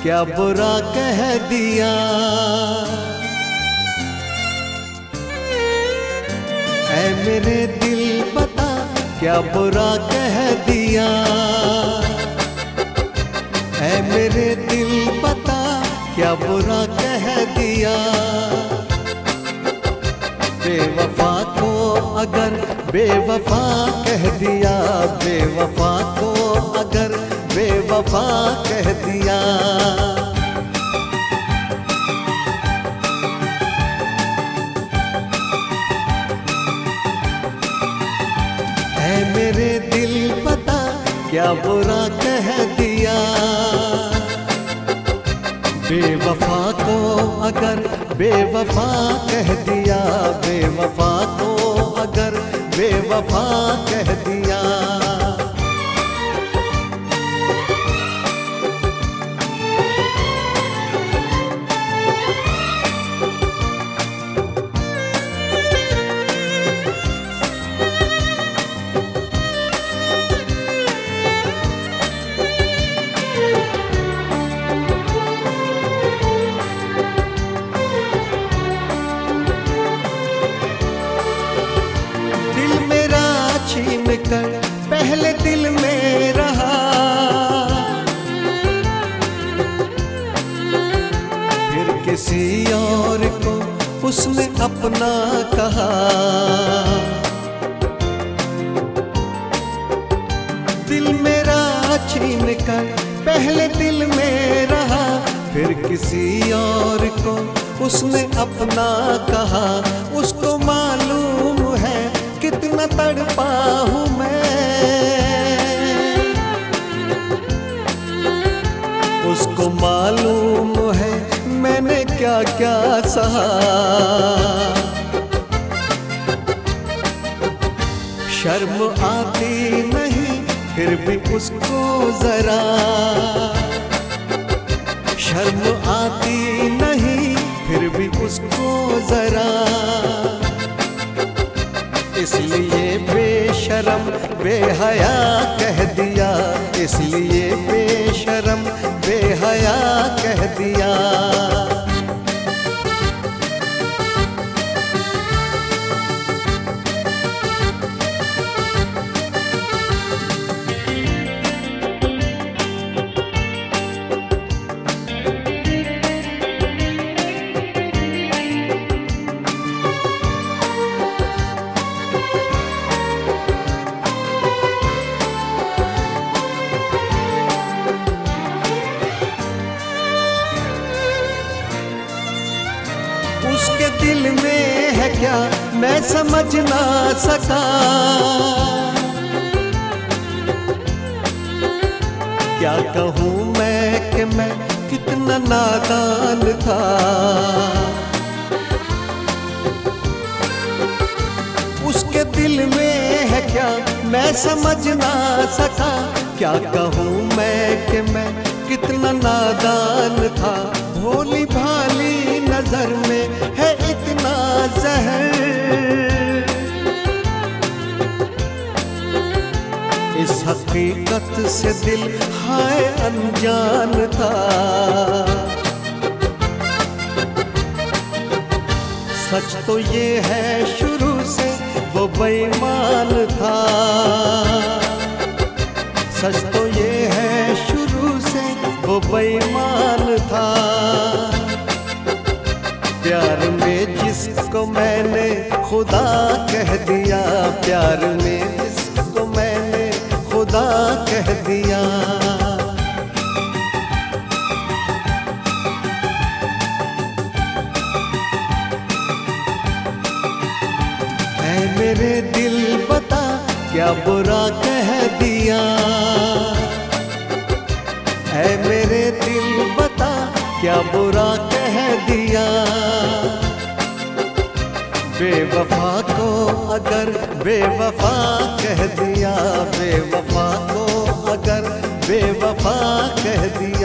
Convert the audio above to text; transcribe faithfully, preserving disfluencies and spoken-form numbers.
क्या बुरा कह दिया। ऐ मेरे दिल बता क्या बुरा कह दिया। ऐ मेरे दिल बता क्या बुरा कह दिया। बेवफा को अगर बेवफा कह दिया, बेवफा को अगर बेवफा कह दिया। ऐ मेरे दिल बता क्या बुरा कह दिया। बेवफा को अगर बेवफा कह दिया, बेवफा को अगर बेवफा कह दिया। कर पहले दिल में रहा, फिर किसी और को उसने अपना कहा। दिल मेरा छीन कर पहले दिल में रहा, फिर किसी और को उसने अपना कहा। उसको मालूम है कितना तड़पा हूँ मैं, उसको मालूम है मैंने क्या क्या सहा। शर्म आती नहीं फिर भी उसको जरा, शर्म आती नहीं फिर भी उसको जरा। इसलिए बेशरम बेहया कह दिया, इसलिए बेशरम बेहया कह दिया। उसके दिल में है क्या मैं समझ ना सका। क्या कहूँ मैं कि मैं कितना नादान था। उसके दिल में है क्या मैं समझ ना सका। क्या कहूँ मैं कि मैं कितना नादान था। भोली भाली नजर में है इतना जहर, इस हकीकत से दिल हाय अनजान था। सच तो ये है शुरू से वो बेईमान था। सच तो ये है शुरू से वो बेईमान था। प्यार में जिसको मैंने खुदा कह दिया, प्यार में जिसको मैंने खुदा कह दिया। ऐ मेरे दिल बता क्या बुरा कह दिया। ऐ मेरे दिल बता क्या बुरा कह दिया। बेवफा को अगर बेवफा कह दिया, बेवफा को अगर बेवफा कह दिया।